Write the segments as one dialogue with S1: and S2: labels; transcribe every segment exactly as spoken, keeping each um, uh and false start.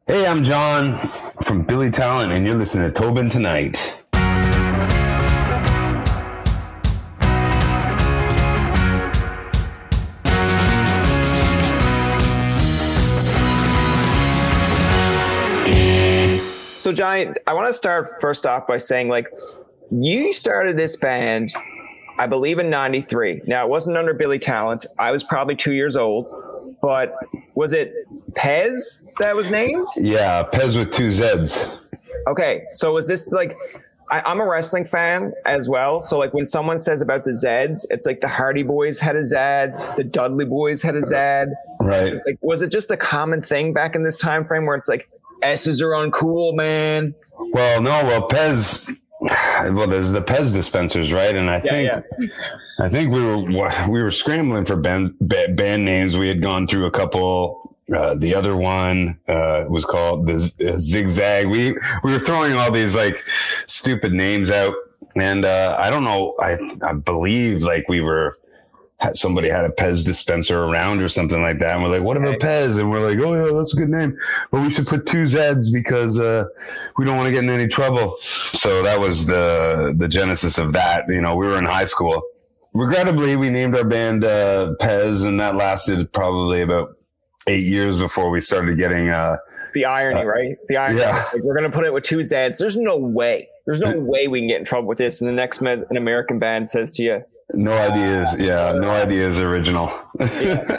S1: Hey, I'm John from Billy Talent, and you're listening to Tobin Tonight.
S2: So, John, I want to start first off by saying, like, you started this band, I believe, in ninety-three. Now, it wasn't under Billy Talent. I was probably two years old. But was it Pez that was named?
S1: Yeah, Pez with two Z's.
S2: Okay, so was this like, I, I'm a wrestling fan as well. So like when someone says about the Zeds, it's like the Hardy Boys had a Zed, the Dudley Boys had a Zed.
S1: Right.
S2: It's like, was it just a common thing back in this time frame where it's like S's are uncool, man?
S1: Well, no, well, Pez, well, there's the Pez dispensers, right? And I
S2: Yeah,
S1: think,
S2: yeah.
S1: I think we were we were scrambling for band band names. We had gone through a couple. Uh, the other one uh, was called the uh, Zigzag. We we were throwing all these like stupid names out, and uh, I don't know. I I believe like we were had, somebody had a Pez dispenser around or something like that, and we're like, "What about Pez?" And we're like, "Oh yeah, that's a good name, but we should put two Zeds because uh, we don't want to get in any trouble." So that was the the genesis of that. You know, we were in high school. Regrettably, we named our band uh, Pez, and that lasted probably about eight years before we started getting uh,
S2: the irony, uh, right? The irony.
S1: Yeah.
S2: Like, we're gonna put it with two Zeds. There's no way. There's no way we can get in trouble with this. And the next man, an American band says to you,
S1: "No ideas." Yeah, no ideas. Original.
S2: Yeah.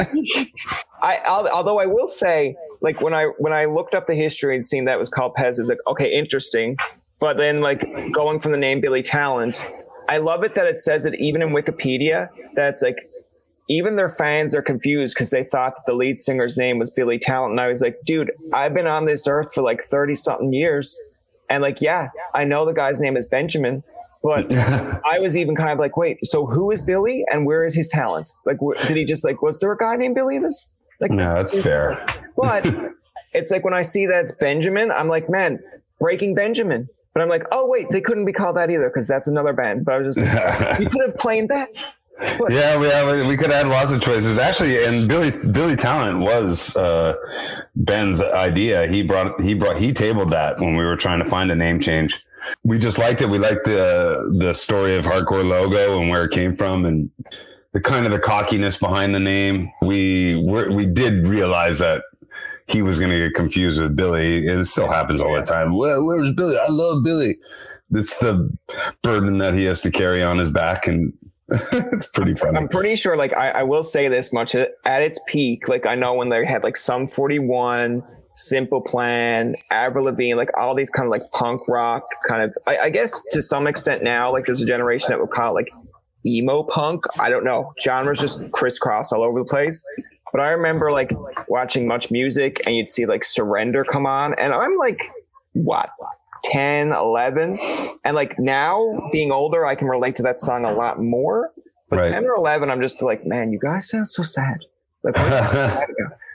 S2: I I'll, although I will say, like when I when I looked up the history and seen that it was called Pez, it's like, okay, interesting. But then like going from the name Billy Talent, I love it that it says it even in Wikipedia. That's like, even their fans are confused because they thought that the lead singer's name was Billy Talent. And I was like, dude, I've been on this earth for like thirty something years. And like, yeah, I know the guy's name is Benjamin, but I was even kind of like, wait, so who is Billy and where is his talent? Like, wh- did he just like, was there a guy named Billy in this? Like,
S1: no, that's fair.
S2: But it's like when I see that it's Benjamin, I'm like, man, Breaking Benjamin. But I'm like, oh, wait, they couldn't be called that either because that's another band. But I was just like, you could have claimed that. But
S1: yeah, we have, we could add lots of choices. Actually, and Billy Billy Talent was uh, Ben's idea. He brought he brought he tabled that when we were trying to find a name change. We just liked it. We liked the the story of Hardcore Logo and where it came from and the kind of the cockiness behind the name. We were, we did realize that he was going to get confused with Billy. It still happens all the time. Well, where's Billy? I love Billy. It's the burden that he has to carry on his back, and it's pretty funny.
S2: I'm pretty sure, like, I, I will say this much. At its peak, like, I know when they had, like, Sum forty-one, Simple Plan, Avril Lavigne, like, all these kind of, like, punk rock kind of, I, I guess to some extent now, like, there's a generation that would call it, like, emo punk. I don't know. Genres just crisscross all over the place. But I remember like watching Much Music and you'd see like Surrender come on. And I'm like, what, ten, eleven? And like now being older, I can relate to that song a lot more. But right. ten or eleven, I'm just like, man, you guys sound so sad. Like, I,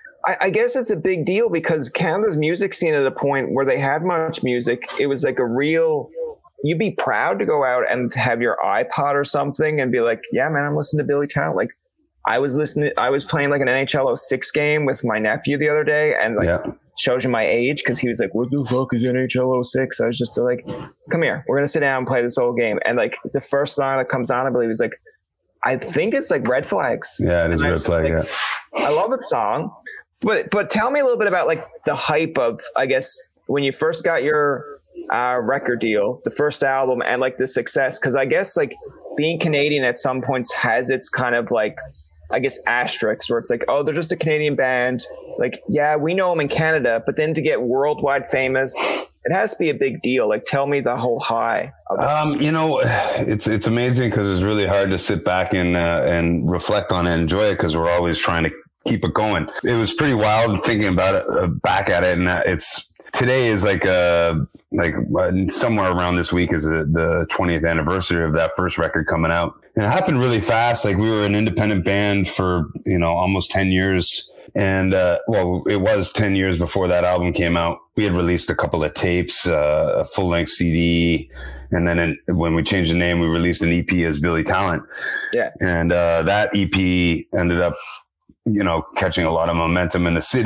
S2: I guess it's a big deal because Canada's music scene at a point where they had Much Music, it was like a real, you'd be proud to go out and have your iPod or something and be like, yeah, man, I'm listening to Billy Talent. Like, I was listening, I was playing like an N H L oh six game with my nephew the other day and like yeah. shows you my age because he was like, what the fuck is N H L oh six? I was just like, come here, we're going to sit down and play this whole game. And like the first song that comes on, I believe, is like, I think it's like Red Flags.
S1: Yeah, it is Red Flag.
S2: Like, yeah. I love that song. But but tell me a little bit about like the hype of, I guess, when you first got your uh, record deal, the first album and like the success. Because I guess like being Canadian at some points has its kind of like, I guess, asterisks where it's like, oh, they're just a Canadian band. Like, yeah, we know them in Canada, but then to get worldwide famous, it has to be a big deal. Like, tell me the whole high.
S1: Um, you know, it's it's amazing because it's really hard to sit back and uh, and reflect on it and enjoy it because we're always trying to keep it going. It was pretty wild thinking about it, uh, back at it, and uh, it's today is like uh like uh, somewhere around this week is the, the twentieth anniversary of that first record coming out. And it happened really fast. Like we were an independent band for, you know, almost ten years. And, uh, well, it was ten years before that album came out. We had released a couple of tapes, uh, a full length C D. And then in, when we changed the name, we released an E P as Billy Talent.
S2: Yeah.
S1: And, uh, that E P ended up, you know, catching a lot of momentum in the city.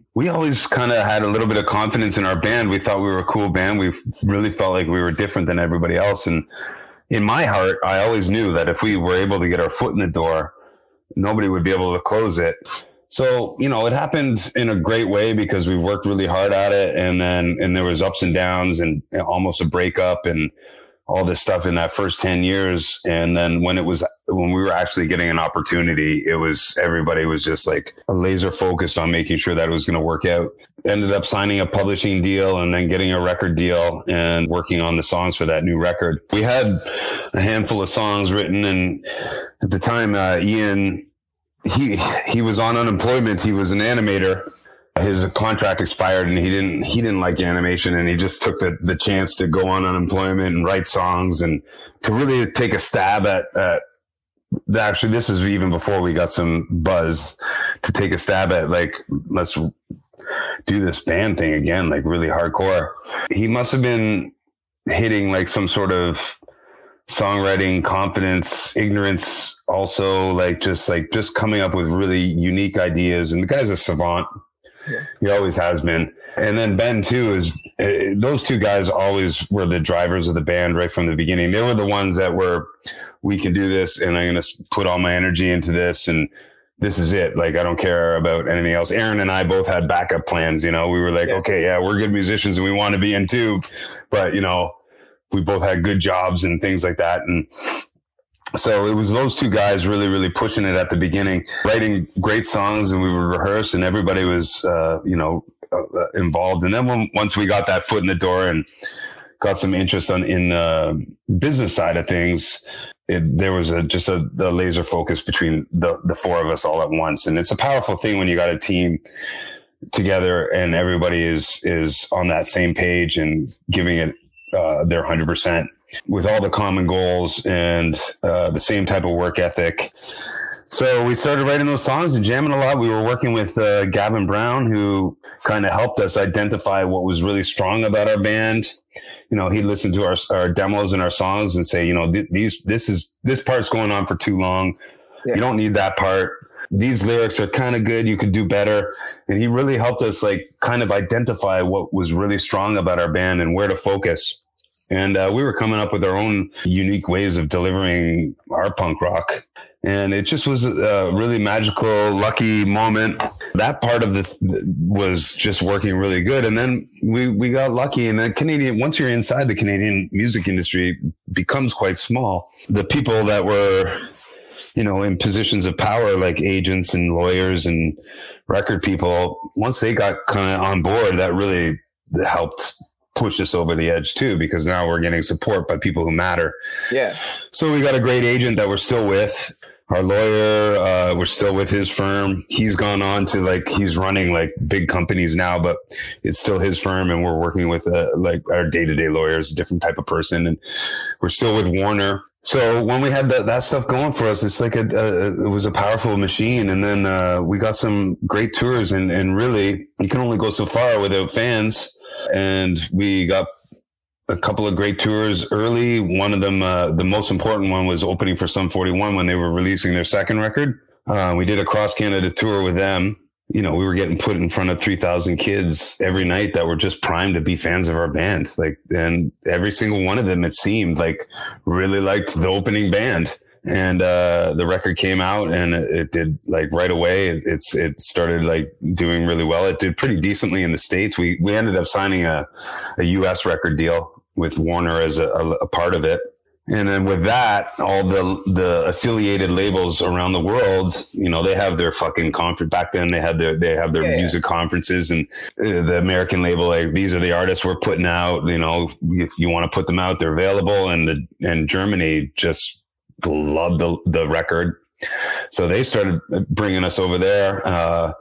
S1: we always kind of had a little bit of confidence in our band. We thought we were a cool band. We really felt like we were different than everybody else. And in my heart, I always knew that if we were able to get our foot in the door, nobody would be able to close it. So, you know, it happened in a great way because we worked really hard at it. And then, and there was ups and downs and almost a breakup and all this stuff in that first ten years. And then when it was, when we were actually getting an opportunity, it was, everybody was just like a laser focused on making sure that it was going to work out. Ended up signing a publishing deal and then getting a record deal and working on the songs for that new record. We had a handful of songs written, and at the time, uh, Ian, he, he was on unemployment. He was an animator. His contract expired and he didn't, he didn't like animation, and he just took the, the chance to go on unemployment and write songs and to really take a stab at, at actually, this is even before we got some buzz, to take a stab at like, let's do this band thing again, like really hardcore. He must have been hitting like some sort of songwriting confidence, ignorance, also like just like just coming up with really unique ideas. And the guy's a savant. Yeah. He always has been. And then Ben too is uh, those two guys always were the drivers of the band right from the beginning. They were the ones that were, we can do this and I'm going to put all my energy into this. And this is it. Like, I don't care about anything else. Aaron and I both had backup plans. You know, we were like, yeah. okay, yeah, we're good musicians and we want to be in too. But, you know, we both had good jobs and things like that. And so it was those two guys really, really pushing it at the beginning, writing great songs, and we would rehearse and everybody was, uh, you know, uh, involved. And then when, once we got that foot in the door and got some interest on in the business side of things, it, there was a, just a, a laser focus between the, the four of us all at once. And it's a powerful thing when you got a team together and everybody is, is on that same page and giving it uh, their one hundred percent. With all the common goals and uh, the same type of work ethic. So we started writing those songs and jamming a lot. We were working with uh, Gavin Brown, who kind of helped us identify what was really strong about our band. You know, he'd listen to our, our demos and our songs and say, you know, th- these, this is, this part's going on for too long. Yeah. You don't need that part. These lyrics are kind of good. You could do better. And he really helped us like kind of identify what was really strong about our band and where to focus. And uh, we were coming up with our own unique ways of delivering our punk rock. And it just was a really magical, lucky moment. That part of the th- was just working really good. And then we, we got lucky. And then Canadian, once you're inside the Canadian music industry, becomes quite small. The people that were, you know, in positions of power, like agents and lawyers and record people, once they got kind of on board, that really helped push us over the edge too, because now we're getting support by people who matter. Yeah. So we got a great agent that we're still with. Our lawyer, uh, we're still with his firm. He's gone on to like, he's running like big companies now, but it's still his firm. And we're working with uh, like our day-to-day lawyers, a different type of person. And we're still with Warner. So when we had that, that stuff going for us, it's like a, a it was a powerful machine. And then uh, we got some great tours, and, and really you can only go so far without fans. And we got a couple of great tours early. One of them, uh, the most important one, was opening for Sum forty-one when they were releasing their second record. Uh, we did a cross Canada tour with them. You know, we were getting put in front of three thousand kids every night that were just primed to be fans of our band. Like, and every single one of them, it seemed like, really liked the opening band. And uh, the record came out and it, it did like right away. It, it's it started like doing really well. It did pretty decently in the States. We we ended up signing a, a U S record deal with Warner as a, a, a part of it. And then with that, all the the affiliated labels around the world, you know, they have their fucking conference. Back then, they had their they have their yeah, music yeah. conferences, and uh, the American label, like, these are the artists we're putting out. You know, if you want to put them out, they're available. And the and Germany just loved the the record, so they started bringing us over there. Uh,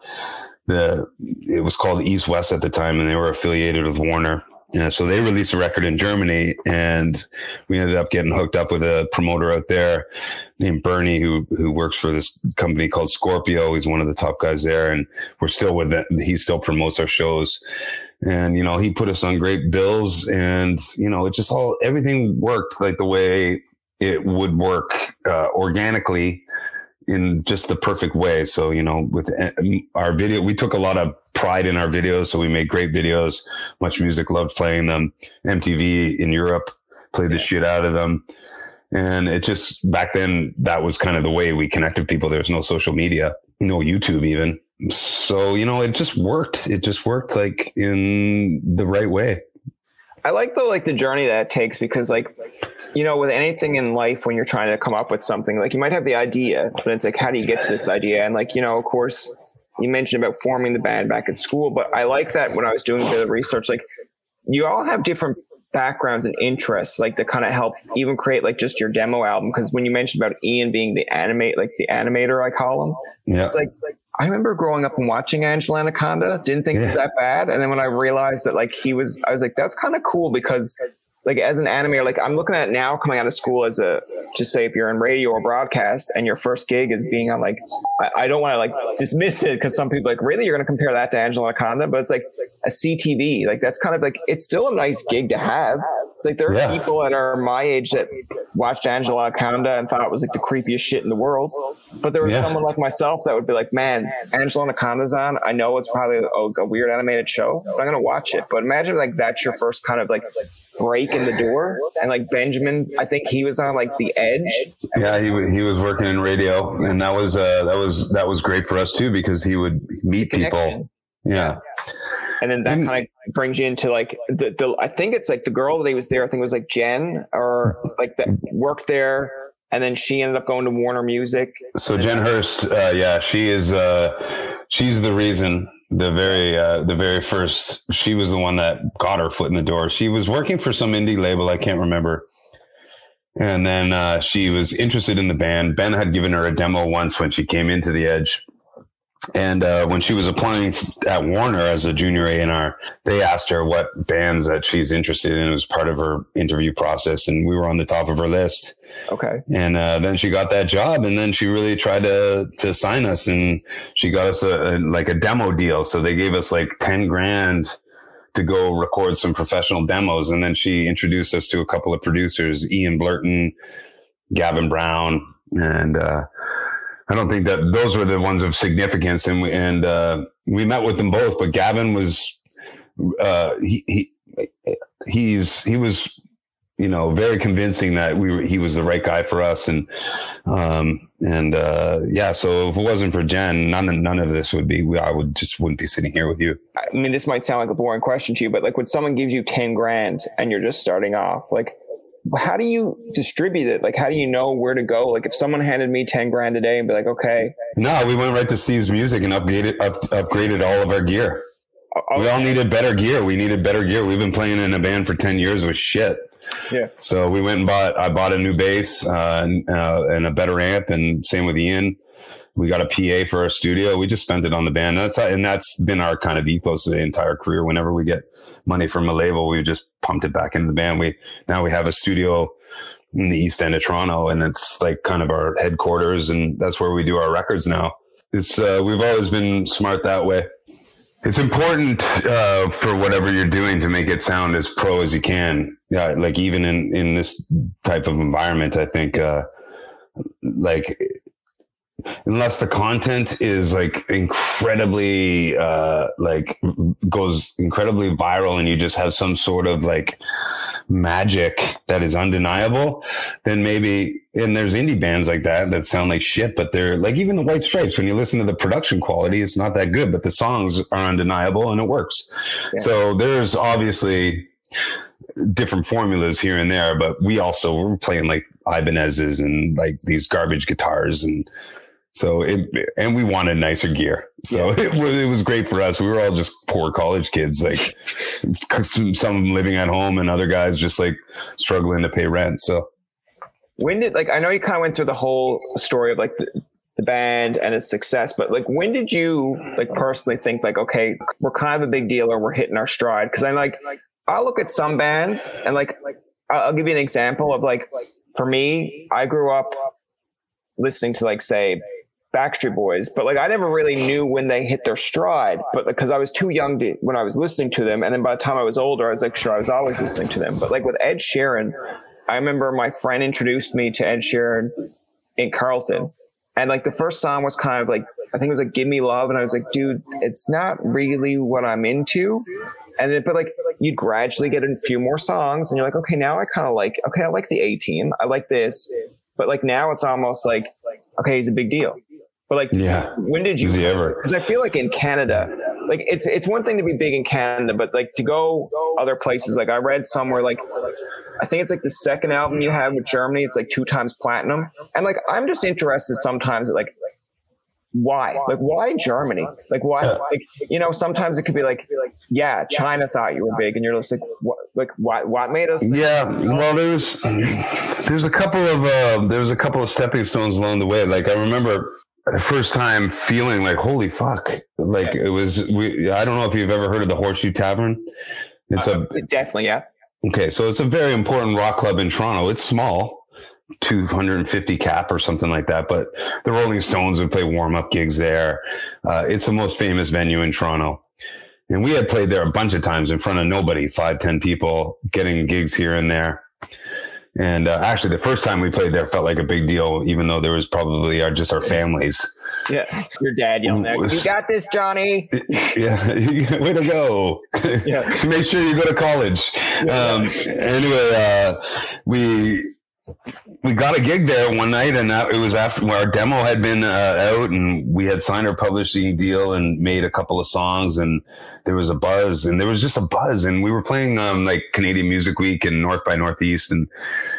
S1: the it was called East West at the time, and they were affiliated with Warner. Yeah, so they released a record in Germany, and we ended up getting hooked up with a promoter out there named Bernie, who who works for this company called Scorpio. He's one of the top guys there, and we're still with it. He still promotes our shows, and you know, he put us on great bills, and you know, it just all everything worked like the way it would work uh, organically, in just the perfect way. So, you know, with our video, we took a lot of pride in our videos. So we made great videos. Much Music loved playing them. M T V in Europe played the shit out of them. And it just, back then, that was kind of the way we connected people. There was no social media, no YouTube even. So, you know, it just worked. It just worked like in the right way.
S2: I like the, like the journey that it takes, because like, you know, with anything in life, when you're trying to come up with something, like you might have the idea, but it's like, how do you get to this idea? And like, you know, of course, you mentioned about forming the band back at school, but I like that when I was doing a bit of research, like you all have different backgrounds and interests, like that kind of help even create like just your demo album. Because when you mentioned about Ian being the animate, like the animator, I call him, yeah. It's like, like I remember growing up and watching Angela Anaconda, didn't think yeah. it was that bad. And then when I realized that like he was, I was like, that's kind of cool, because like as an animator, like I'm looking at it now coming out of school as a, just say if you're in radio or broadcast and your first gig is being on like, I, I don't want to like dismiss it, because some people like, really, you're going to compare that to Angela Anaconda? But it's like a C T V, like that's kind of like, it's still a nice gig to have. It's like there are yeah. people that are my age that watched Angela Anaconda and thought it was like the creepiest shit in the world. But there was yeah. someone like myself that would be like, man, Angela Anaconda's on. I know it's probably a, a weird animated show, but I'm going to watch it. But imagine like that's your first kind of like break in the door. And like Benjamin, I think he was on like The Edge.
S1: Yeah, he was, he was working in radio, and that was uh that was that was great for us too, because he would meet people. Yeah.
S2: And then that kind of brings you into like the, the I think it's like the girl that he was there, I think it was like Jen, or like that worked there, and then she ended up going to Warner Music.
S1: So Jen Hurst, uh yeah, she is uh she's the reason. The very, uh, the very first, she was the one that got her foot in the door. She was working for some indie label, I can't remember. And then uh, she was interested in the band. Ben had given her a demo once when she came into The Edge. And uh, when she was applying at Warner as a junior A and R, they asked her what bands that she's interested in. It was part of her interview process, and we were on the top of her list.
S2: Okay.
S1: And uh, then she got that job, and then she really tried to to sign us, and she got us a, a like a demo deal. So they gave us like ten grand to go record some professional demos, and then she introduced us to a couple of producers, Ian Blurton, Gavin Brown, and uh, I don't think that those were the ones of significance. And we, and, uh, we met with them both, but Gavin was, uh, he, he, he's, he was, you know, very convincing that we were, he was the right guy for us. And, um, and, uh, yeah, so if it wasn't for Jen, none of, none of this would be, we, I would just wouldn't be sitting here with you.
S2: I mean, this might sound like a boring question to you, but like when someone gives you ten grand and you're just starting off, like, how do you distribute it? Like, how do you know where to go? Like if someone handed me ten grand a day and be like, okay.
S1: No, we went right to Steve's Music and upgraded, up, upgraded all of our gear. Okay. We all needed better gear. We needed better gear. We've been playing in a band for ten years with shit.
S2: Yeah.
S1: So we went and bought, I bought a new bass, uh, and, uh, and a better amp, and same with Ian. We got a P A for our studio. We just spent it on the band. That's, and that's been our kind of ethos the entire career. Whenever we get money from a label, we just pumped it back into the band. We, now we have a studio in the East End of Toronto, and it's like kind of our headquarters, and that's where we do our records now. It's, uh, we've always been smart that way. It's important, uh, for whatever you're doing to make it sound as pro as you can. Yeah. Like even in, in this type of environment, I think, uh, like, unless the content is like incredibly, uh, like goes incredibly viral and you just have some sort of like magic that is undeniable, then maybe, and there's indie bands like that that sound like shit, but they're like, even the White Stripes, when you listen to the production quality, it's not that good, but the songs are undeniable and it works. Yeah. So there's obviously different formulas here and there, but we also were playing like Ibanez's and like these garbage guitars, and so it, and we wanted nicer gear. So yeah. it was, it was great for us. We were all just poor college kids, like some living at home and other guys just like struggling to pay rent. So
S2: when did, like, I know you kind of went through the whole story of like the, the band and its success, but like, when did you like personally think like, okay, we're kind of a big deal or we're hitting our stride? Cause I'm like, I look at some bands and like, I'll give you an example of like, for me, I grew up listening to like, say, Backstreet Boys, but like I never really knew when they hit their stride, but because I was too young to, when I was listening to them, and then by the time I was older, I was like, sure, I was always listening to them. But like with Ed Sheeran, I remember my friend introduced me to Ed Sheeran in Carlton, and like the first song was kind of like I think it was like Give Me Love. And I was like, dude, it's not really what I'm into. And then, but like you gradually get a few more songs and you're like, okay, now I kind of like, okay, I like the A-Team. I like this. But like now it's almost like, okay, he's a big deal. But like,
S1: yeah.
S2: when did you?
S1: Is he ever?
S2: Because I feel like in Canada, like it's it's one thing to be big in Canada, but like to go other places. Like I read somewhere, like I think it's like the second album you have with Germany, it's like two times platinum. And like I'm just interested sometimes, like why, like why Germany? Like why? Like you know, sometimes it could be like, yeah, China thought you were big, and you're just like, what? Like what? What made us?
S1: Yeah, well, there's there's a couple of uh, there was a couple of stepping stones along the way. Like I remember. The first time feeling like, holy fuck. Like it was, we, I don't know if you've ever heard of the Horseshoe Tavern. It's
S2: uh,
S1: a,
S2: definitely. Yeah.
S1: Okay. So it's a very important rock club in Toronto. It's small, two hundred fifty cap or something like that. But the Rolling Stones would play warm up gigs there. Uh, it's the most famous venue in Toronto. And we had played there a bunch of times in front of nobody, five, ten people getting gigs here and there. And uh, actually, the first time we played there felt like a big deal, even though there was probably our, just our families.
S2: Yeah, your dad yelling there, "You got this, Johnny!"
S1: Yeah, way to go! Yeah. Make sure you go to college. Um, anyway, uh, we we got a gig there one night, and that, it was after our demo had been uh, out, and we had signed our publishing deal and made a couple of songs, and there was a buzz, and there was just a buzz, and we were playing um, like Canadian Music Week and North by Northeast, and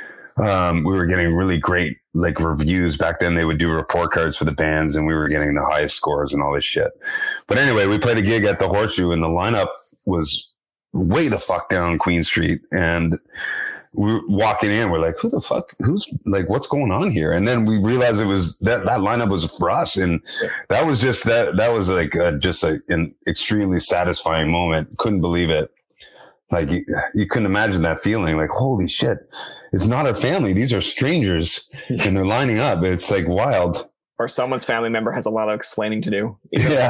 S1: um, we were getting really great like reviews. Back then they would do report cards for the bands, and we were getting the highest scores and all this shit. But anyway, we played a gig at the Horseshoe, and the lineup was way the fuck down Queen Street, and we were walking in, we're like, who the fuck, who's like, what's going on here? And then we realized it was that, that lineup was for us. And that was just that, that was like uh, just a, an extremely satisfying moment. Couldn't believe it. Like you, you couldn't imagine that feeling like, holy shit, it's not our family. These are strangers and they're lining up. It's like wild.
S2: Or someone's family member has a lot of explaining to do.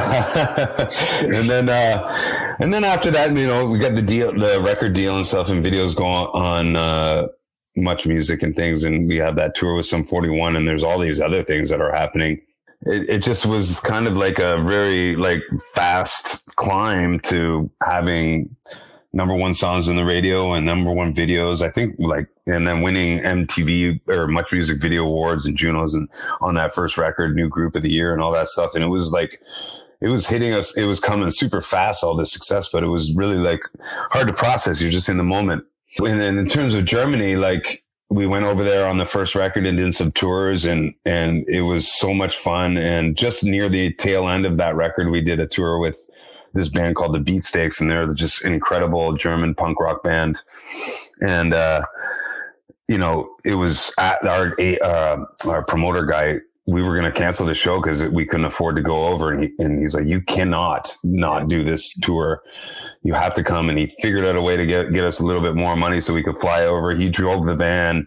S1: Yeah. and then, uh, and then after that, you know, we got the deal, the record deal and stuff, and videos go on, uh, Much Music and things. And we have that tour with Sum forty-one, and there's all these other things that are happening. It, it just was kind of like a very like fast climb to having number one songs on the radio and number one videos, I think, like, and then winning M T V or Much Music Video Awards and Junos and on that first record, New Group of the Year and all that stuff. And it was like, it was hitting us. It was coming super fast, all this success, but it was really like hard to process. You're just in the moment. And then in terms of Germany, like we went over there on the first record and did some tours, and, and it was so much fun. And just near the tail end of that record, we did a tour with this band called the Beatsteaks, and they're just an incredible German punk rock band. And, uh, you know, it was at our, uh, our promoter guy, we were going to cancel the show because we couldn't afford to go over. And, he, and he's like, you cannot not do this tour. You have to come. And he figured out a way to get, get us a little bit more money so we could fly over. He drove the van,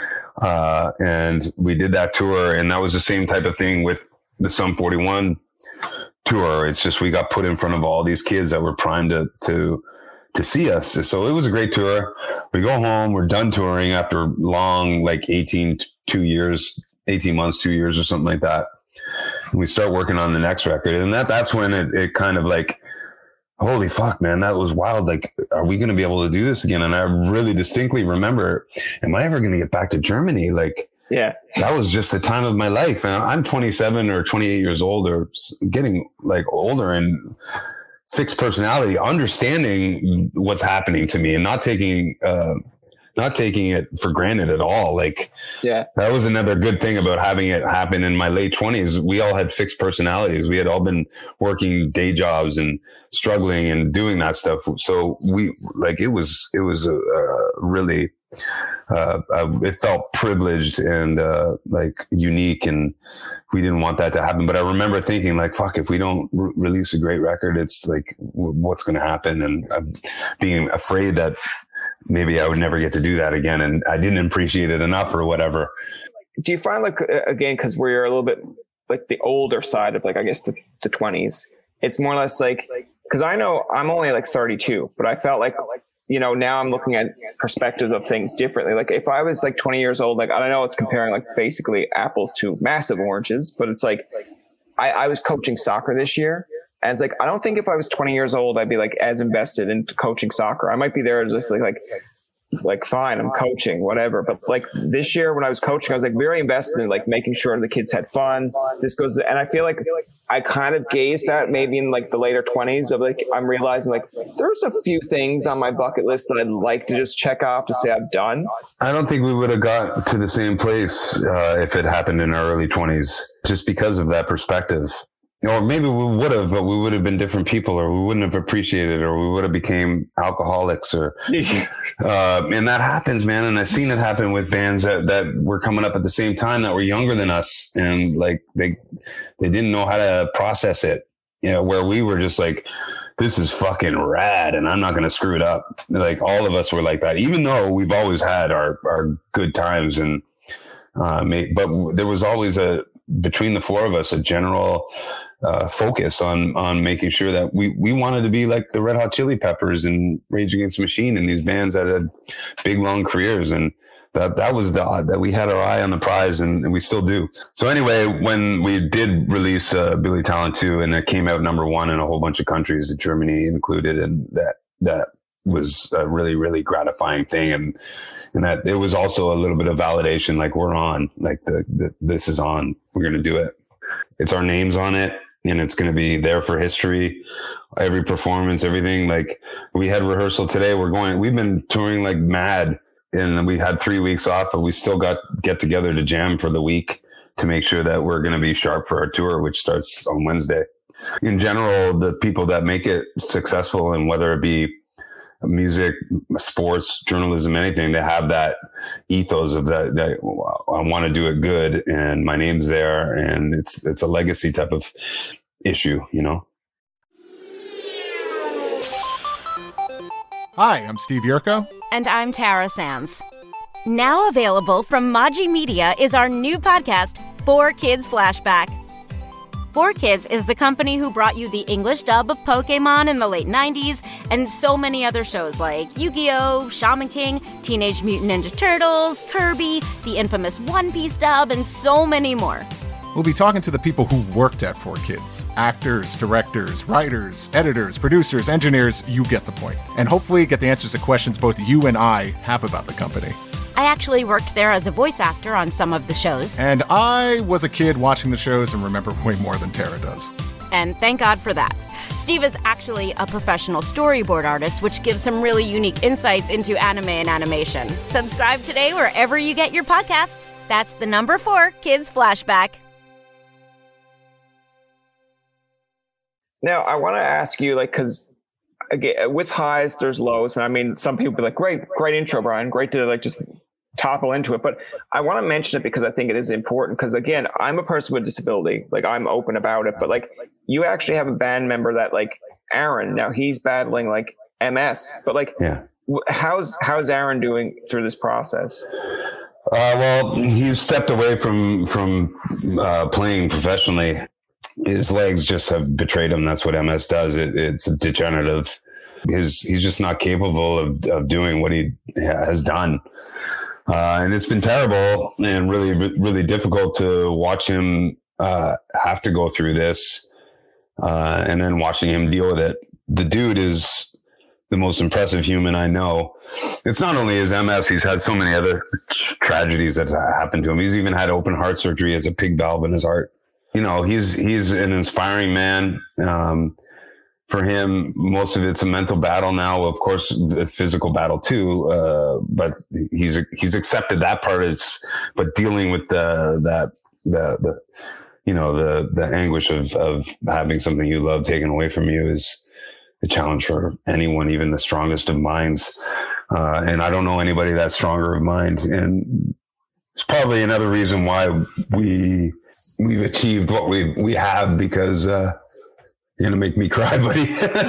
S1: uh, and we did that tour. And that was the same type of thing with the Sum forty-one tour. It's just we got put in front of all these kids that were primed to to to see us. So it was a great tour. We go home, we're done touring after long, like eighteen, two years, eighteen months, two years or something like that. And we start working on the next record. And that that's when it, it kind of like, holy fuck, man, that was wild. Like, are we going to be able to do this again? And I really distinctly remember, am I ever going to get back to Germany? Like,
S2: yeah,
S1: that was just the time of my life. And I'm twenty-seven or twenty-eight years old, or getting like older, and fixed personality, understanding what's happening to me and not taking, uh, not taking it for granted at all. Like,
S2: yeah,
S1: that was another good thing about having it happen in my late twenties. We all had fixed personalities. We had all been working day jobs and struggling and doing that stuff. So we like, it was, it was a, a really, uh, it felt privileged and, uh, like unique, and we didn't want that to happen. But I remember thinking like, fuck, if we don't re- release a great record, it's like, w- what's going to happen? And I'm being afraid that maybe I would never get to do that again. And I didn't appreciate it enough or whatever.
S2: Do you find like, again, cause we're a little bit like the older side of like, I guess the, the twenties, it's more or less like, cause I know I'm only like thirty-two, but I felt like, you know, now I'm looking at perspective of things differently. Like if I was like twenty years old, like I don't know, it's comparing like basically apples to massive oranges, but it's like, I, I was coaching soccer this year. And it's like, I don't think if I was twenty years old, I'd be like as invested in coaching soccer. I might be there just like, like, like, fine, I'm coaching, whatever. But like this year when I was coaching, I was like very invested in like making sure the kids had fun. This goes, and I feel like I kind of gauged that maybe in like the later twenties of like, I'm realizing like there's a few things on my bucket list that I'd like to just check off to say I've done.
S1: I don't think we would have got to the same place uh, if it happened in our early twenties, just because of that perspective. Or maybe we would have, but we would have been different people, or we wouldn't have appreciated it, or we would have became alcoholics, or, uh, and that happens, man. And I've seen it happen with bands that, that were coming up at the same time that were younger than us. And like, they, they didn't know how to process it, you know, where we were just like, this is fucking rad and I'm not going to screw it up. Like all of us were like that, even though we've always had our, our good times. And, uh, but there was always a, between the four of us, a general, Uh, focus on on making sure that we we wanted to be like the Red Hot Chili Peppers and Rage Against the Machine and these bands that had big long careers, and that that was the that we had our eye on the prize, and, and we still do. So anyway, when we did release uh, Billy Talent two, and it came out number one in a whole bunch of countries, Germany included, and that that was a really really gratifying thing, and and that it was also a little bit of validation, like we're on, like the, the this is on, we're gonna do it. It's our names on it. And it's going to be there for history. Every performance, everything. Like we had rehearsal today. We're going, we've been touring like mad, and we had three weeks off, but we still got get together to jam for the week to make sure that we're going to be sharp for our tour, which starts on Wednesday. In general, the people that make it successful, and whether it be music, sports, journalism, anything, they have that ethos of that, that I want to do it good, and my name's there, and it's it's a legacy type of issue, you know.
S3: Hi, I'm Steve Yerko.
S4: And I'm Tara Sands. Now available from Maji Media is our new podcast, four Kids Flashback. four Kids is the company who brought you the English dub of Pokemon in the late nineties and so many other shows like Yu-Gi-Oh!, Shaman King, Teenage Mutant Ninja Turtles, Kirby, the infamous One Piece dub, and so many more.
S3: We'll be talking to the people who worked at four Kids. Actors, directors, writers, editors, producers, engineers, you get the point. And hopefully get the answers to questions both you and I have about the company.
S4: I actually worked there as a voice actor on some of the shows.
S3: And I was a kid watching the shows and remember way more than Tara does.
S4: And thank God for that. Steve is actually a professional storyboard artist, which gives some really unique insights into anime and animation. Subscribe today wherever you get your podcasts. That's the number four Kids Flashback.
S2: Now, I want to ask you, like, because again, with highs, there's lows. And I mean, some people be like, great, great intro, Brian. Great to like just topple into it. But I want to mention it because I think it is important. Because again, I'm a person with a disability. Like I'm open about it. But like you actually have a band member that like Aaron, now he's battling like M S. But like,
S1: yeah.
S2: how's how's Aaron doing through this process?
S1: Uh, well, he's stepped away from from uh, playing professionally. His legs just have betrayed him. That's what M S does. It, it's degenerative. His, he's just not capable of, of doing what he has done. Uh, and it's been terrible and really, really difficult to watch him uh, have to go through this uh, and then watching him deal with it. The dude is the most impressive human I know. It's not only his M S, he's had so many other tragedies that's happened to him. He's even had open heart surgery as a pig valve in his heart. You know, he's he's an inspiring man. Um, for him, most of it's a mental battle now. Of course, the physical battle too. Uh, but he's he's accepted that part. Is but dealing with the that the the you know the the anguish of of having something you love taken away from you is a challenge for anyone, even the strongest of minds. Uh, and I don't know anybody that's stronger of mind. And it's probably another reason why we. We've achieved what we we have because uh, you're gonna make me cry, buddy.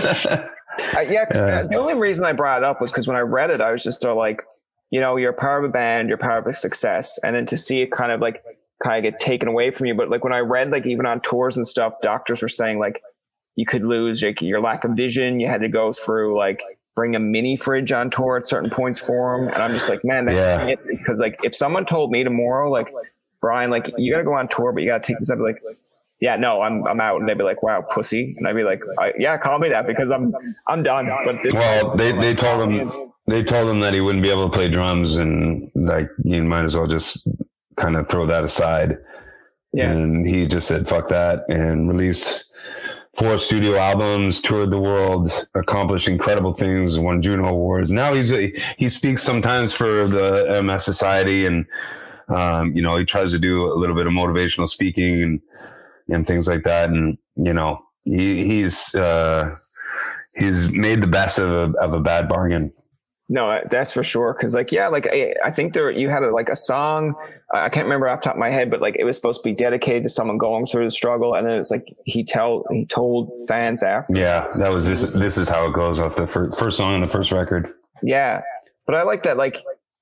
S2: uh, yeah, cause, uh, the only reason I brought it up was because when I read it, I was just uh, like, you know, you're part of a band, you're part of a success, and then to see it kind of like kind of get taken away from you. But like when I read, like even on tours and stuff, doctors were saying like you could lose like, your lack of vision. You had to go through like bring a mini fridge on tour at certain points for them, and I'm just like, man, that's yeah. it. Because like if someone told me tomorrow, like. Brian, like you got to go on tour, but you got to take this up. Like, yeah, no, I'm I'm out. And they'd be like, wow, pussy. And I'd be like, I, yeah, call me that because I'm I'm done. But this
S1: well, they, they told him they told him that he wouldn't be able to play drums, and like you might as well just kind of throw that aside. Yeah. And he just said, fuck that, and released four studio albums, toured the world, accomplished incredible things, won Juno Awards. Now he's a, he speaks sometimes for the M S Society, and um, you know, he tries to do a little bit of motivational speaking and and things like that. And, you know, he, he's, uh, he's made the best of a, of a bad bargain.
S2: No, that's for sure. Cause like, yeah, like I, I think there, you had a, like a song, I can't remember off the top of my head, but like it was supposed to be dedicated to someone going through the struggle. And then it's like, he tell, he told fans after.
S1: Yeah. That was, this, this is how it goes off the fir- first song on the first record.
S2: Yeah. But I like that. Like,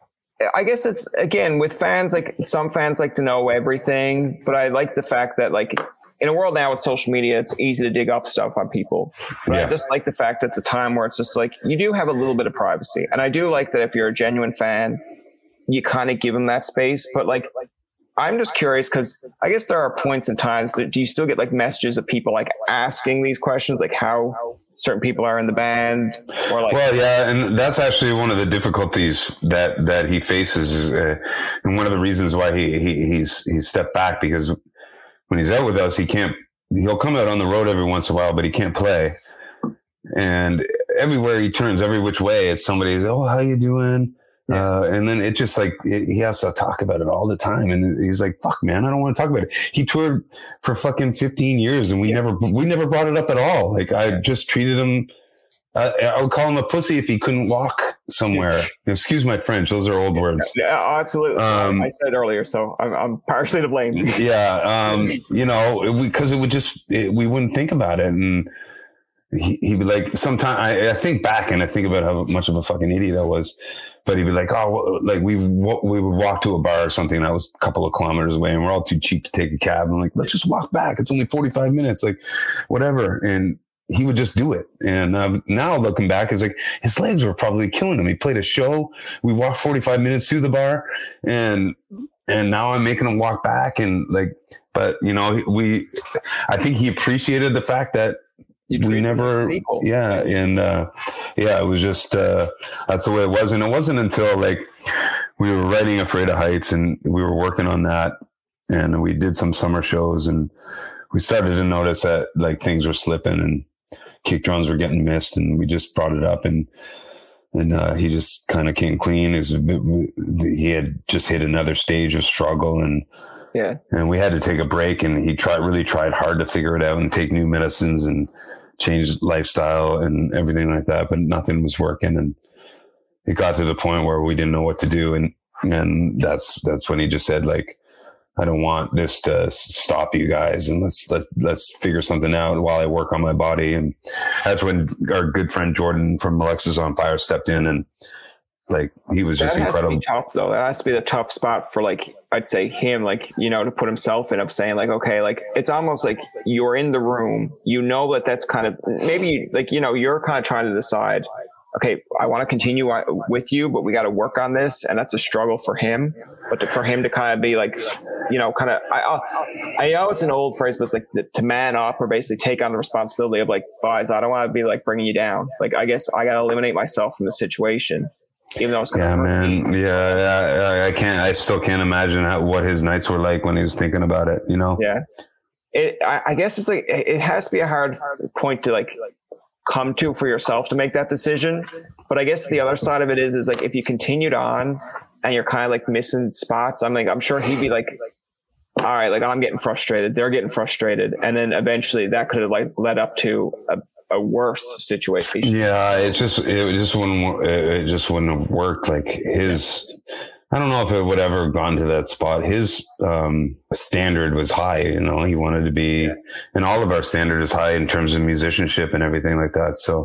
S2: I guess it's, again, with fans, like some fans like to know everything, but I like the fact that like in a world now with social media, it's easy to dig up stuff on people. But yeah. I just like the fact at the time where it's just like, you do have a little bit of privacy. And I do like that if you're a genuine fan, you kind of give them that space. But like, I'm just curious because I guess there are points and times that do you still get like messages of people like asking these questions, like how certain people are in the band, or like,
S1: well, yeah. And that's actually one of the difficulties that, that he faces is, uh, and one of the reasons why he, he, he's, he's stepped back, because when he's out with us, he can't, he'll come out on the road every once in a while, but he can't play. And everywhere he turns, every which way, it's somebody's, oh, how you doing? Yeah. Uh, and then it just like, it, he has to talk about it all the time. And he's like, fuck, man, I don't want to talk about it. He toured for fucking fifteen years and we yeah. never, we never brought it up at all. Like I just treated him, uh, I would call him a pussy if he couldn't walk somewhere. Excuse my French. Those are old words.
S2: Yeah, absolutely. Um, I said earlier, so I'm, I'm partially to blame.
S1: Yeah. Um, you know, we, cause it would just, it, we wouldn't think about it. And he, he'd be like, sometimes I, I think back and I think about how much of a fucking idiot I was. But he'd be like, oh, like we we would walk to a bar or something that was a couple of kilometers away, and we're all too cheap to take a cab. I'm like, let's just walk back. It's only forty-five minutes, like whatever. And he would just do it. And uh, now looking back, it's like his legs were probably killing him. He played a show. We walked forty-five minutes to the bar, and and now I'm making him walk back. And like, but you know, we, I think he appreciated the fact that. We never, yeah. And, uh, yeah, it was just, uh, that's the way it was. And it wasn't until like we were writing Afraid of Heights and we were working on that and we did some summer shows and we started to notice that like things were slipping and kick drums were getting missed. And we just brought it up and, and, uh, he just kind of came clean. His, he had just hit another stage of struggle and,
S2: yeah.
S1: And we had to take a break and he tried, really tried hard to figure it out and take new medicines and change lifestyle and everything like that, but nothing was working. And it got to the point where we didn't know what to do. And, and that's, that's when he just said, like, I don't want this to stop you guys. And let's, let, let's figure something out while I work on my body. And that's when our good friend Jordan from Alexis on Fire stepped in and like, he was just
S2: that has
S1: incredible.
S2: To be tough though. That has to be the tough spot for like, I'd say him, like, you know, to put himself in of saying like, okay, like it's almost like you're in the room, you know, that that's kind of maybe like, you know, you're kind of trying to decide, okay, I want to continue with you, but we got to work on this. And that's a struggle for him, but to, for him to kind of be like, you know, kind of, I, I know it's an old phrase, but it's like the, to man up or basically take on the responsibility of like, guys, I don't want to be like bringing you down. Like, I guess I got to eliminate myself from the situation. Even though it's
S1: yeah, man. Me. Yeah, I, I can't. I still can't imagine how, what his nights were like when he was thinking about it. You know.
S2: Yeah. It. I, I guess it's like it has to be a hard point to like come to for yourself to make that decision. But I guess the other side of it is is like if you continued on and you're kind of like missing spots, I'm like I'm sure he'd be like, all right, like I'm getting frustrated. They're getting frustrated, and then eventually that could have like led up to a. a worse situation.
S1: Yeah, it just it just wouldn't it just wouldn't have worked. Like his, I don't know if it would ever have gone to that spot. His um, standard was high. You know, he wanted to be, yeah. and all of our standard is high in terms of musicianship and everything like that. So,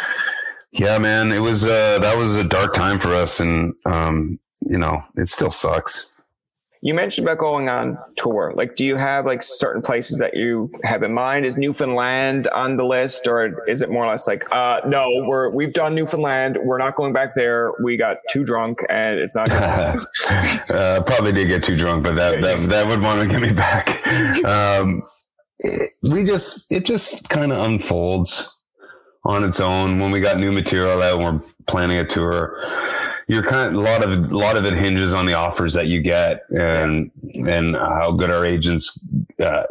S1: yeah, man, it was uh, that was a dark time for us, and um, you know, it still sucks.
S2: You mentioned about going on tour. Like, do you have like certain places that you have in mind? Is Newfoundland on the list, or is it more or less like, uh, no, we're, we've done Newfoundland. We're not going back there. We got too drunk and it's not.
S1: uh, probably did get too drunk, but that, that, that would want to get me back. Um, it, we just it just kind of unfolds on its own. When we got new material out, and we're planning a tour. You're kind of a lot of a lot of it hinges on the offers that you get and and how good our agents, uh,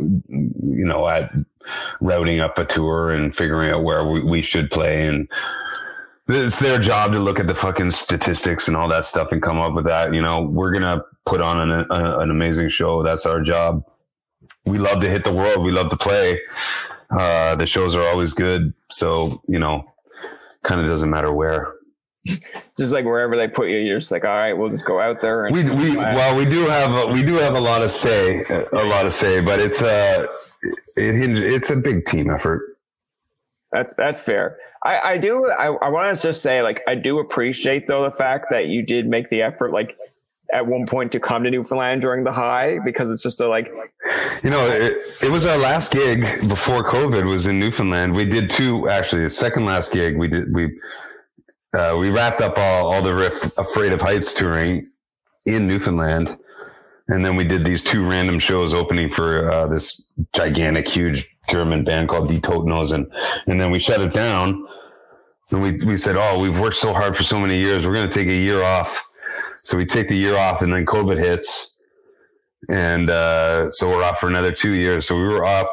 S1: you know, at routing up a tour and figuring out where we, we should play. And it's their job to look at the fucking statistics and all that stuff and come up with that. You know, we're gonna put on an a, an amazing show. That's our job. We love to hit the world. We love to play. Uh, the shows are always good. So you know, kind of doesn't matter where.
S2: Just like wherever they put you, you're just like, all right, we'll just go out there. And
S1: we, we well, we do have a, we do have a lot of say, a lot to say, but it's a it, it's a big team effort.
S2: That's that's fair. I, I do. I, I want to just say, like, I do appreciate though the fact that you did make the effort, like at one point, to come to Newfoundland during the high, because it's just a like,
S1: you know, it, it was our last gig before COVID was in Newfoundland. We did two actually. The second last gig we did we. Uh, we wrapped up all, all the riff Afraid of Heights touring in Newfoundland. And then we did these two random shows opening for uh, this gigantic, huge German band called Die Totenhosen. And then we shut it down. And we, we said, oh, we've worked so hard for so many years. We're going to take a year off. So we take the year off, and then COVID hits. And uh, so we're off for another two years. So we were off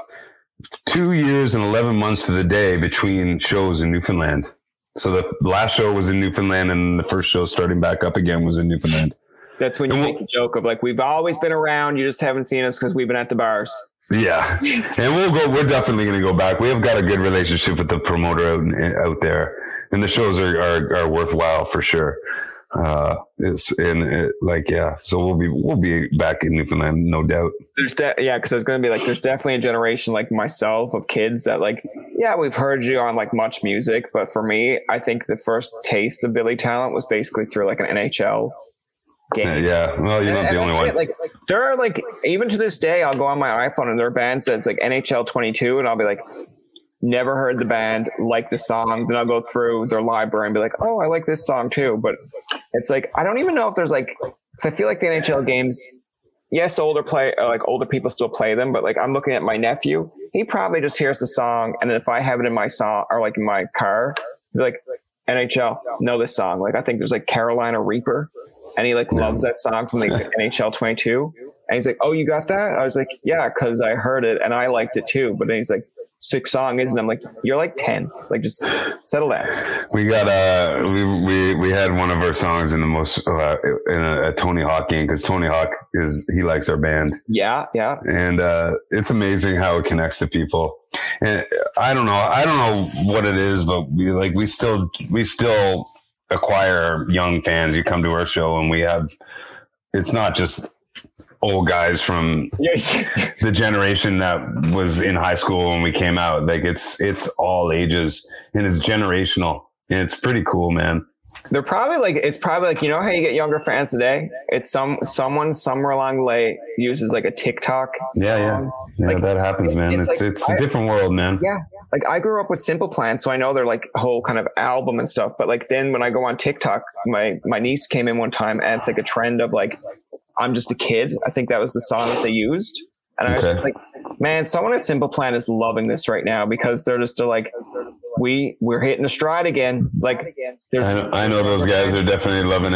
S1: two years and eleven months to the day between shows in Newfoundland. So the last show was in Newfoundland, and the first show starting back up again was in Newfoundland.
S2: That's when you
S1: and
S2: make
S1: we'll,
S2: a joke of like, we've always been around. You just haven't seen us because we've been at the bars.
S1: Yeah. And we'll go, we're definitely going to go back. We have got a good relationship with the promoter out, out there, and the shows are, are, are worthwhile for sure. Uh, it's and it, like, yeah, so we'll be, we'll be back in Newfoundland, no doubt.
S2: There's de- yeah. Cause there's going to be like, there's definitely a generation like myself of kids that like, yeah, we've heard you on like Much Music, but for me, I think the first taste of Billy Talent was basically through like an N H L game.
S1: Yeah. yeah. Well, you're
S2: and,
S1: not the only one.
S2: It. Like, like there are like, even to this day, I'll go on my iPhone and there are bands that's like N H L twenty-two, and I'll be like, never heard the band, like the song. Then I'll go through their library and be like, oh, I like this song too. But it's like, I don't even know if there's like, because I feel like the N H L games, yes, older play, like older people still play them, but like I'm looking at my nephew, he probably just hears the song, and then if I have it in my song or like in my car, he'd be like, N H L, know this song. Like I think there's like Carolina Reaper, and he like loves that song from like N H L twenty-two, and he's like, oh, you got that? I was like, yeah, because I heard it and I liked it too. But then he's like, sick song, isn't it? I'm like, you're like ten. Like, just settle down.
S1: We got uh we we we had one of our songs in the most uh, in a, a Tony Hawk game, because Tony Hawk is he likes our band.
S2: Yeah, yeah.
S1: And uh, it's amazing how it connects to people. And I don't know, I don't know what it is, but we like we still we still acquire young fans. You come to our show, and we have. It's not just old guys from the generation that was in high school when we came out. Like it's it's all ages, and it's generational, and it's pretty cool, man.
S2: They're probably like, it's probably like, you know how you get younger fans today? It's some someone somewhere along the way uses like a TikTok
S1: yeah
S2: song.
S1: yeah yeah
S2: like,
S1: that happens, man. It's it's,
S2: like,
S1: it's a
S2: I,
S1: different world, man.
S2: Yeah, like I grew up with Simple Plan, so I know they're like whole kind of album and stuff, but like then when I go on TikTok, my my niece came in one time, and it's like a trend of like, I'm Just a Kid. I think that was the song that they used. And I was
S1: okay.
S2: just like, man, someone at Simple Plan is loving this right now, because they're just like, we, we're hitting a stride again. Like,
S1: I know, I know those guys are definitely loving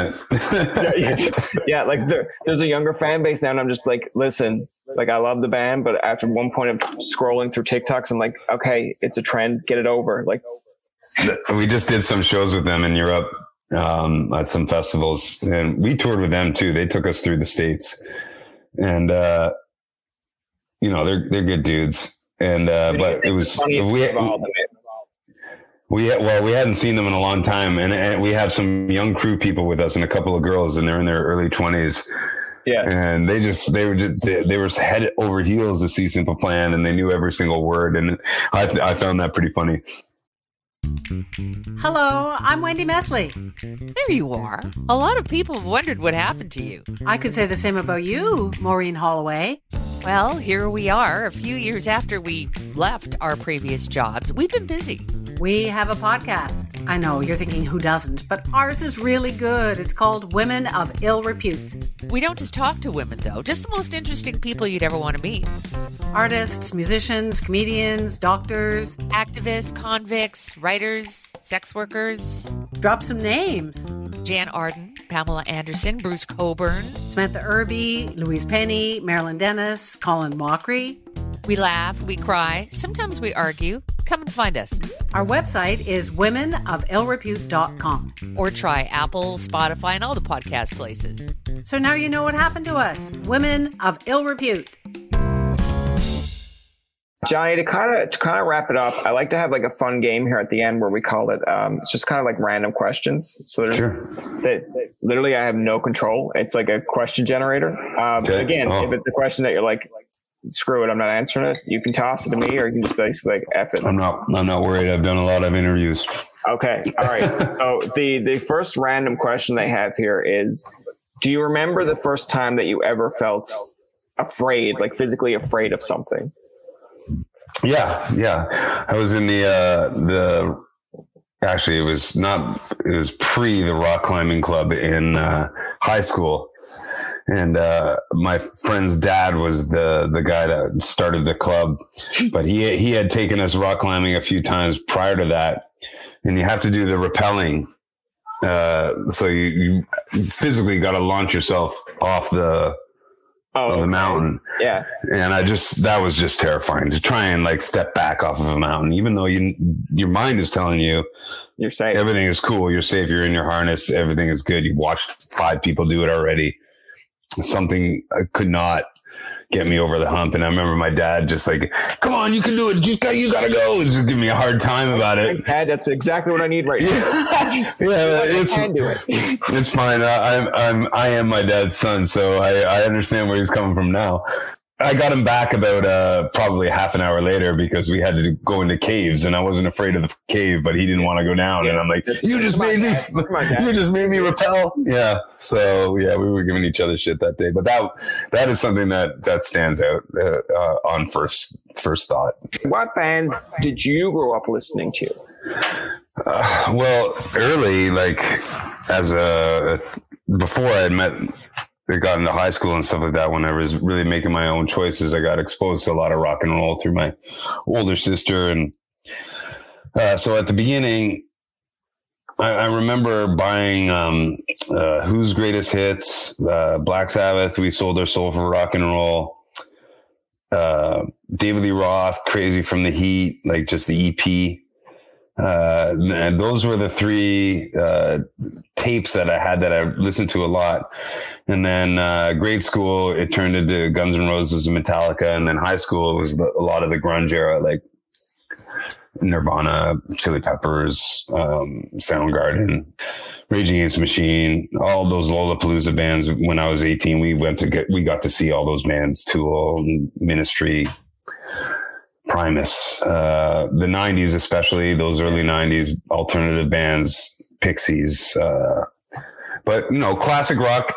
S2: it. yeah, like there, there's a younger fan base now, and I'm just like, listen, like I love the band, but after one point of scrolling through TikToks, I'm like, okay, it's a trend, get it over. Like,
S1: we just did some shows with them in Europe. Um, at some festivals, and we toured with them too. They took us through the States, and, uh, you know, they're, they're good dudes. And, uh, but it was, we, we, we, well, we hadn't seen them in a long time, and, and we have some young crew people with us and a couple of girls, and they're in their early twenties.
S2: Yeah.
S1: And they just, they were just, they, they were head over heels to see Simple Plan, and they knew every single word. And I, I found that pretty funny.
S5: Hello, I'm Wendy Mesley.
S6: There you are. A lot of people have wondered what happened to you.
S5: I could say the same about you, Maureen Holloway.
S6: Well, here we are, a few years after we left our previous jobs. We've been busy.
S5: We have a podcast. I know, you're thinking who doesn't, but ours is really good. It's called Women of Ill Repute.
S6: We don't just talk to women, though, just the most interesting people you'd ever want to meet.
S5: Artists, musicians, comedians, doctors,
S6: activists, convicts, writers, sex workers.
S5: Drop some names.
S6: Jan Arden, Pamela Anderson, Bruce Coburn,
S5: Samantha Irby, Louise Penny, Marilyn Dennis, Colin Mockery.
S6: We laugh, we cry, sometimes we argue. Come and find us.
S5: Our website is women of ill repute dot com.
S6: Or try Apple, Spotify, and all the podcast places.
S5: So now you know what happened to us. Women of Ill Repute.
S2: Johnny, to kind of to kind of wrap it up, I like to have like a fun game here at the end where we call it. Um, it's just kind of like random questions. So there's
S1: Sure.
S2: that literally I have no control. It's like a question generator. Um,
S1: Okay.
S2: Again,
S1: Oh.
S2: if it's a question that you're like, screw it, I'm not answering it, you can toss it to me, or you can just basically like F it.
S1: I'm not. I'm not worried. I've done a lot of interviews.
S2: Okay. All right. So the the first random question they have here is: do you remember the first time that you ever felt afraid, like physically afraid of something?
S1: Yeah, yeah. I was in the uh, the. Actually, it was not. It was pre the rock climbing club in uh, high school, and uh, my friend's dad was the the guy that started the club. But he he had taken us rock climbing a few times prior to that, and you have to do the rappelling. Uh, so you, you physically got to launch yourself off the.
S2: Oh,
S1: of the
S2: okay.
S1: mountain.
S2: Yeah.
S1: And I just, that was just terrifying to try and like step back off of a mountain, even though you, your mind is telling you
S2: You're safe.
S1: everything is cool. You're safe. You're in your harness. Everything is good. You've watched five people do it already. Something could not get me over the hump. And I remember my dad just like, come on, you can do it. You got, you got to go. Just give me a hard time about it.
S2: Thanks, Dad. That's exactly what I need right now.
S1: yeah, it's,
S2: I can do it.
S1: it's fine. I, I'm, I'm, I am my dad's son, so I, I understand where he's coming from now. I got him back about uh, probably half an hour later because we had to go into caves, and I wasn't afraid of the cave, but he didn't want to go down. Yeah. And I'm like, "You just made me, you just made me repel." Yeah. So yeah, we were giving each other shit that day, but that that is something that that stands out uh, uh, on first first thought.
S2: What bands did you grow up listening to?
S1: Uh, well, early, like as a before I had met. I got into high school and stuff like that. When I was really making my own choices, I got exposed to a lot of rock and roll through my older sister. And uh, so at the beginning, I, I remember buying um, uh, Who's Greatest Hits, uh, Black Sabbath, We Sold Our Soul for Rock and Roll, uh, David Lee Roth, Crazy from the Heat, like just the E P. Uh, and those were the three, uh, tapes that I had that I listened to a lot. And then, uh, grade school, it turned into Guns N' Roses and Metallica. And then high school, it was the, a lot of the grunge era, like Nirvana, Chili Peppers, um, Soundgarden, Rage Against the Machine, all those Lollapalooza bands. When I was eighteen, we went to get, we got to see all those bands, Tool, Ministry, Primus, uh, the nineties, especially those early nineties alternative bands, Pixies, uh, but you know, classic rock,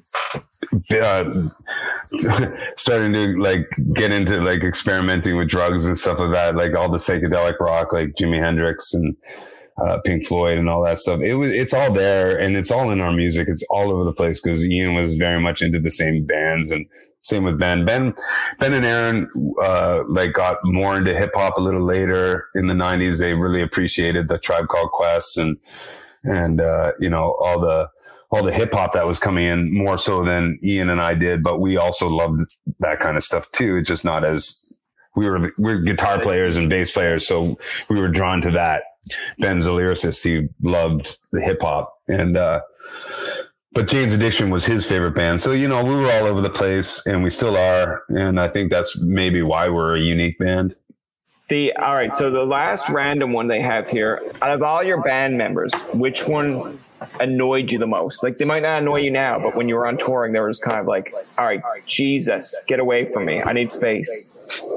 S1: uh, starting to like get into like experimenting with drugs and stuff like that, like all the psychedelic rock, like Jimi Hendrix and, uh, Pink Floyd and all that stuff. It was, it's all there and it's all in our music. It's all over the place because Ian was very much into the same bands, and same with Ben. Ben, Ben and Aaron, uh, like got more into hip hop a little later in the nineties. They really appreciated the Tribe Called Quest and, and, uh, you know, all the, all the hip hop that was coming in more so than Ian and I did. But we also loved that kind of stuff too. It's just not as, we were, we we're guitar players and bass players. So we were drawn to that. Ben's a lyricist. He loved the hip hop and, uh, but Jane's Addiction was his favorite band. So, you know, we were all over the place and we still are. And I think that's maybe why we're a unique band.
S2: The all right. So the last random one they have here, out of all your band members, which one annoyed you the most? Like, they might not annoy you now, but when you were on touring, they were just kind of like, all right, Jesus, get away from me. I need space.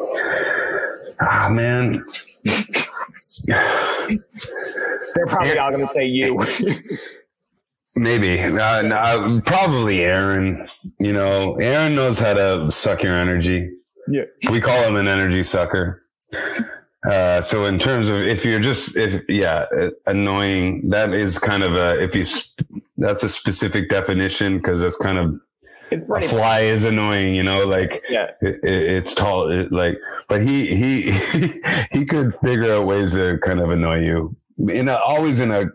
S1: Ah, man.
S2: They're probably all going to say you.
S1: Maybe. Uh, no, probably Aaron. You know, Aaron knows how to suck your energy.
S2: Yeah.
S1: We call him an energy sucker. Uh, so in terms of if you're just if yeah annoying, that is kind of a if you that's a specific definition because that's kind of
S2: it's
S1: a fly bad. Is annoying, you know, like
S2: yeah,
S1: it, it, it's tall, it, like but he he he could figure out ways to kind of annoy you in a, always in a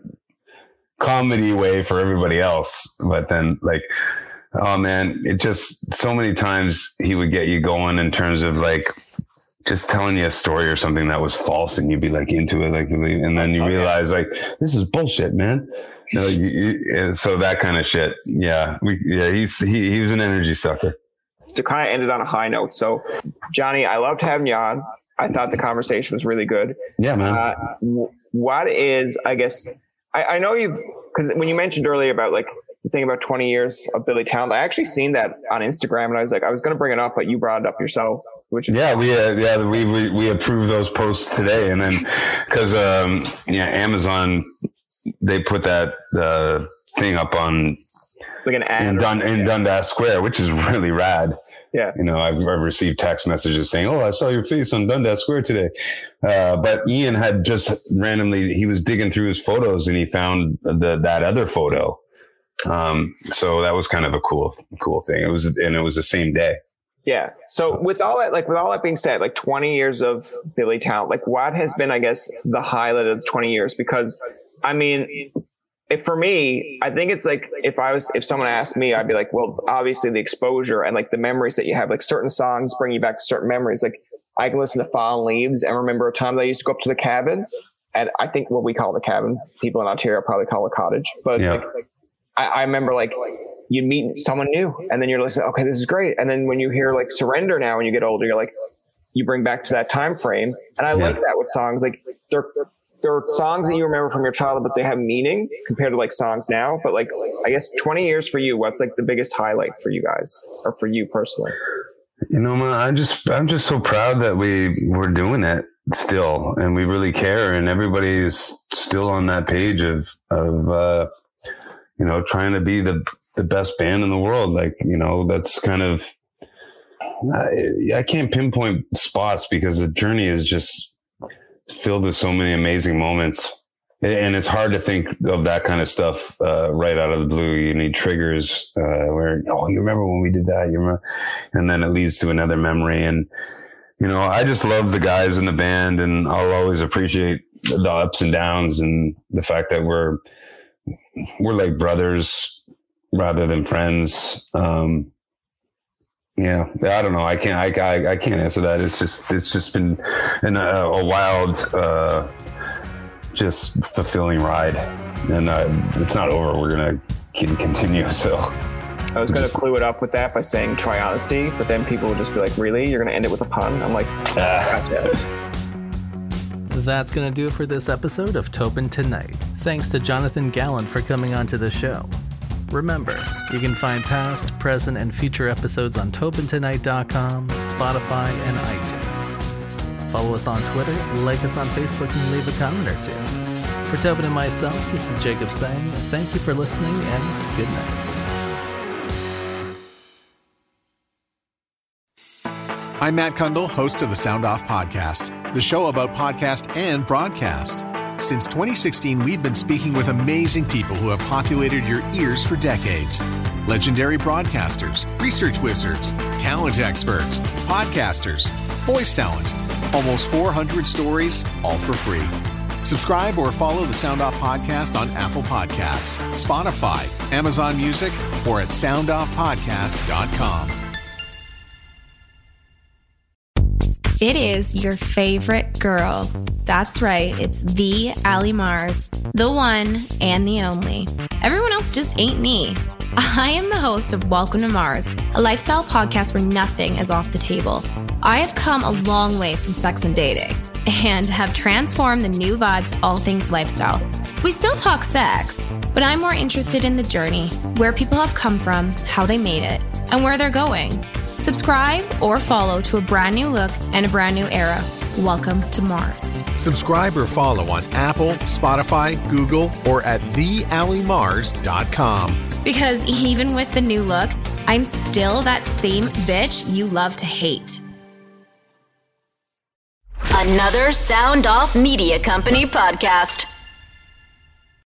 S1: comedy way for everybody else, but then like oh man, it just so many times he would get you going in terms of like. Just telling you a story or something that was false and you'd be like into it, like, and then you realize like, this is bullshit, man. You know, you, you, so that kind of shit. Yeah. We, yeah. He's, he, he was an energy sucker.
S2: To kind of end it on a high note. So Johnny, I loved having you on. I thought the conversation was really good.
S1: Yeah, man.
S2: Uh, w- what is, I guess, I, I know you've, cause when you mentioned earlier about like the thing about twenty years of Billy Talent, I actually seen that on Instagram and I was like, I was going to bring it up, but you brought it up yourself. Which is
S1: yeah, we uh, yeah we, we we approved those posts today, and then because um yeah Amazon they put that uh, thing up on
S2: like an ad
S1: in, Dun- in
S2: yeah.
S1: Dundas Square, which is really rad.
S2: Yeah,
S1: you know I've, I've received text messages saying, "Oh, I saw your face on Dundas Square today," uh, but Ian had just randomly he was digging through his photos and he found the that other photo. Um, so that was kind of a cool cool thing. It was and it was the same day.
S2: Yeah. So with all that, like with all that being said, like twenty years of Billy Talent, like what has been, I guess, the highlight of the twenty years? Because I mean, if for me, I think it's like, if I was, if someone asked me, I'd be like, well, obviously the exposure and like the memories that you have, like certain songs bring you back to certain memories. Like I can listen to Fallen Leaves and remember a time that I used to go up to the cabin, and I think what we call the cabin, people in Ontario probably call it cottage, but it's yeah. like, I, I remember like, you meet someone new and then you're listening, okay, this is great. And then when you hear like Surrender now, when you get older, you're like, you bring back to that time frame. And I yeah. like that with songs. Like they're, they're songs that you remember from your childhood, but they have meaning compared to like songs now. But like, I guess twenty years for you, what's like the biggest highlight for you guys or for you personally?
S1: You know, man, I just, I'm just so proud that we were doing it still and we really care. And everybody is still on that page of, of, uh, you know, trying to be the, the best band in the world. Like, you know, that's kind of, I, I can't pinpoint spots because the journey is just filled with so many amazing moments. And it's hard to think of that kind of stuff uh, right out of the blue. You need triggers uh, where, oh, you remember when we did that? You remember? And then it leads to another memory. And, you know, I just love the guys in the band and I'll always appreciate the ups and downs and the fact that we're, we're like brothers rather than friends. Um, yeah, I don't know. I can't, I, I, I can't answer that. It's just, it's just been an, a, a wild, uh, just fulfilling ride. And uh, it's not over. We're going to continue. So
S2: I was going to clue it up with that by saying try honesty, but then people would just be like, really? You're going to end it with a pun? I'm like, ah. Gotcha.
S7: That's going to do it for this episode of Tobin Tonight. Thanks to Jonathan Gallant for coming on to the show. Remember, you can find past, present, and future episodes on tobin tonight dot com, Spotify, and iTunes. Follow us on Twitter, like us on Facebook, and leave a comment or two. For Tobin and myself, this is Jacob saying thank you for listening and good night.
S3: I'm Matt Kundle, host of the Sound Off Podcast, the show about podcast and broadcast. Since twenty sixteen, we've been speaking with amazing people who have populated your ears for decades. Legendary broadcasters, research wizards, talent experts, podcasters, voice talent. Almost four hundred stories, all for free. Subscribe or follow the Sound Off Podcast on Apple Podcasts, Spotify, Amazon Music, or at sound off podcast dot com.
S8: It is your favorite girl. That's right, it's the Allie Mars, the one and the only. Everyone else just ain't me. I am the host of Welcome to Mars, a lifestyle podcast where nothing is off the table. I have come a long way from sex and dating and have transformed the new vibe to all things lifestyle. We still talk sex, but I'm more interested in the journey, where people have come from, how they made it, and where they're going. Subscribe or follow to a brand new look and a brand new era. Welcome to Mars.
S3: Subscribe or follow on Apple, Spotify, Google, or at the allie mars dot com.
S8: Because even with the new look, I'm still that same bitch you love to hate.
S4: Another Sound Off Media Company podcast.